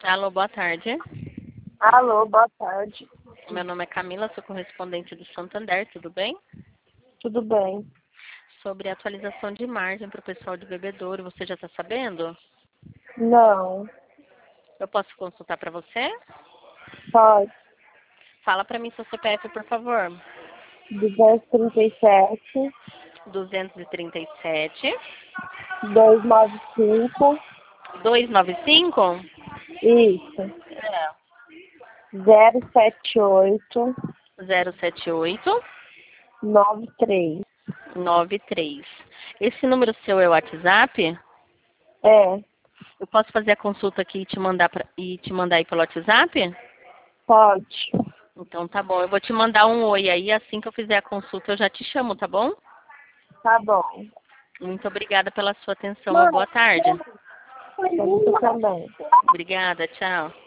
Alô, boa tarde. Alô, boa tarde. Meu nome é Camila, sou correspondente do Santander, tudo bem? Tudo bem? Sobre a atualização de margem para o pessoal de bebedouro, você já está sabendo? Não. Eu posso consultar para você? Pode. Fala para mim seu CPF, por favor. 237, 237 295, 295? isso. É. 078, 078 93. 93. Esse número seu é o WhatsApp? É, Eu posso fazer a consulta aqui e te mandar aí pelo WhatsApp? pode. Então tá bom, eu vou te mandar um oi aí, assim que eu fizer a consulta eu já te chamo, tá bom? Tá bom. Muito obrigada pela sua atenção, uma Mãe, boa tarde. você também. Obrigada, tchau.